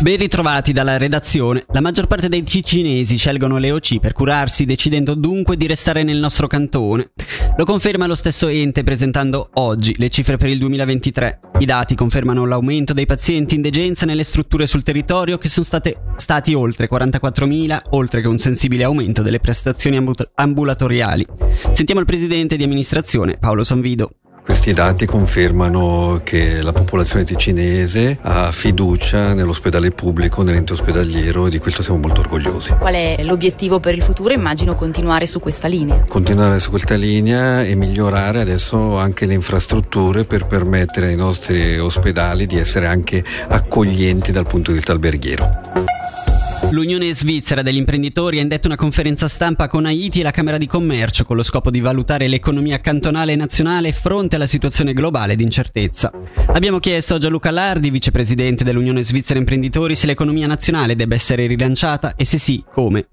Ben ritrovati dalla redazione. La maggior parte dei ticinesi scelgono le OC per curarsi, decidendo dunque di restare nel nostro cantone. Lo conferma lo stesso ente presentando oggi le cifre per il 2023. I dati confermano l'aumento dei pazienti in degenza nelle strutture sul territorio, che sono stati oltre 44.000, oltre che un sensibile aumento delle prestazioni ambulatoriali. Sentiamo il presidente di amministrazione, Paolo Sanvido. Questi dati confermano che la popolazione ticinese ha fiducia nell'ospedale pubblico, nell'ente ospedaliero, e di questo siamo molto orgogliosi. Qual è l'obiettivo per il futuro? Immagino continuare su questa linea. Continuare su questa linea e migliorare adesso anche le infrastrutture per permettere ai nostri ospedali di essere anche accoglienti dal punto di vista alberghiero. L'Unione Svizzera degli Imprenditori ha indetto una conferenza stampa con Haiti e la Camera di Commercio con lo scopo di valutare l'economia cantonale e nazionale fronte alla situazione globale di incertezza. Abbiamo chiesto a Gianluca Lardi, vicepresidente dell'Unione Svizzera Imprenditori, se l'economia nazionale debba essere rilanciata e se sì, come.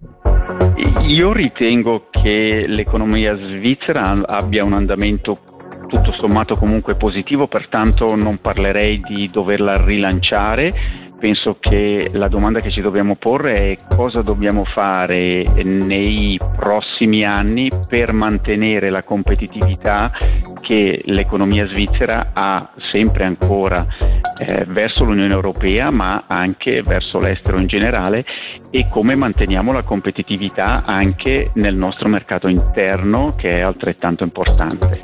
Io ritengo che l'economia svizzera abbia un andamento tutto sommato comunque positivo, pertanto non parlerei di doverla rilanciare. Penso che la domanda che ci dobbiamo porre è cosa dobbiamo fare nei prossimi anni per mantenere la competitività che l'economia svizzera ha sempre ancora verso l'Unione Europea, ma anche verso l'estero in generale, e come manteniamo la competitività anche nel nostro mercato interno, che è altrettanto importante.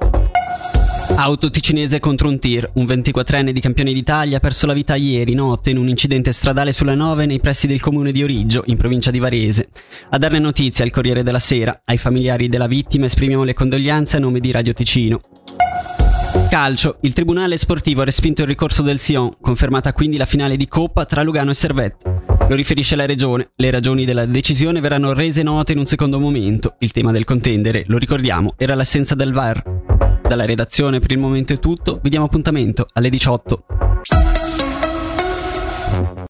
Auto ticinese contro un tir. Un 24enne di campione d'Italia ha perso la vita ieri notte in un incidente stradale sulla 9 nei pressi del comune di Origgio, in provincia di Varese. A darne notizia il Corriere della Sera. Ai familiari della vittima esprimiamo le condoglianze a nome di Radio Ticino. Calcio. Il tribunale sportivo ha respinto il ricorso del Sion, confermata quindi la finale di Coppa tra Lugano e Servette. Lo riferisce la regione. Le ragioni della decisione verranno rese note in un secondo momento. Il tema del contendere, lo ricordiamo, era l'assenza del VAR. Dalla redazione per il momento è tutto, vi diamo appuntamento alle 18.